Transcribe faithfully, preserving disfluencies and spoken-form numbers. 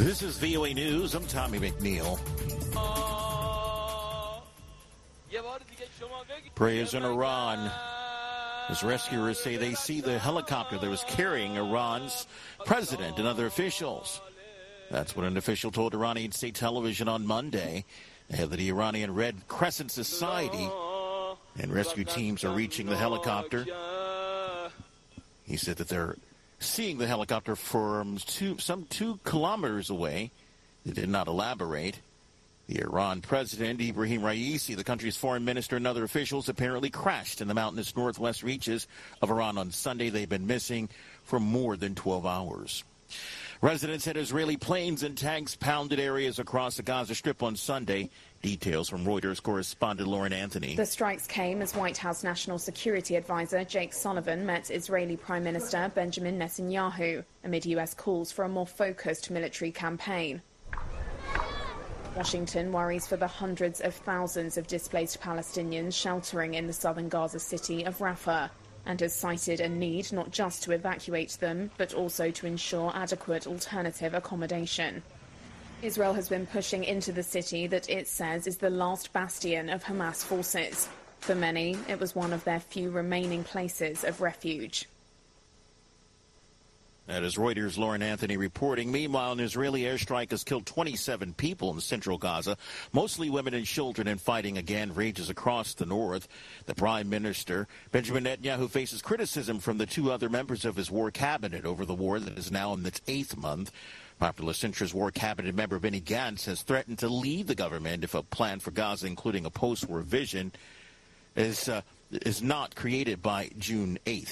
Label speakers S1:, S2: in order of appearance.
S1: This is V O A News. I'm Tommy McNeil. Prayers in Iran as rescuers say they see the helicopter that was carrying Iran's president and other officials. That's what an official told Iranian state television on Monday. They have the Iranian Red Crescent Society and rescue teams are reaching the helicopter. He said that they're seeing the helicopter from two, some two kilometers away. They did not elaborate. The Iran president, Ibrahim Raisi, the country's foreign minister, and other officials apparently crashed in the mountainous northwest reaches of Iran on Sunday. They've been missing for more than twelve hours. Residents said Israeli planes and tanks pounded areas across the Gaza Strip on Sunday. Details from Reuters correspondent Lauren Anthony.
S2: The strikes came as White House National Security Advisor Jake Sullivan met Israeli Prime Minister Benjamin Netanyahu amid U S calls for a more focused military campaign. Washington worries for the hundreds of thousands of displaced Palestinians sheltering in the southern Gaza city of Rafah, and has cited a need not just to evacuate them, but also to ensure adequate alternative accommodation. Israel has been pushing into the city that it says is the last bastion of Hamas forces. For many, it was one of their few remaining places of refuge.
S1: That is Reuters' Lauren Anthony reporting. Meanwhile, an Israeli airstrike has killed twenty-seven people in central Gaza, mostly women and children, and fighting again rages across the north. The prime minister, Benjamin Netanyahu, faces criticism from the two other members of his war cabinet over the war that is now in its eighth month. Popular centrist war cabinet member Benny Gantz has threatened to leave the government if a plan for Gaza, including a post-war vision, is, uh, is not created by June eighth.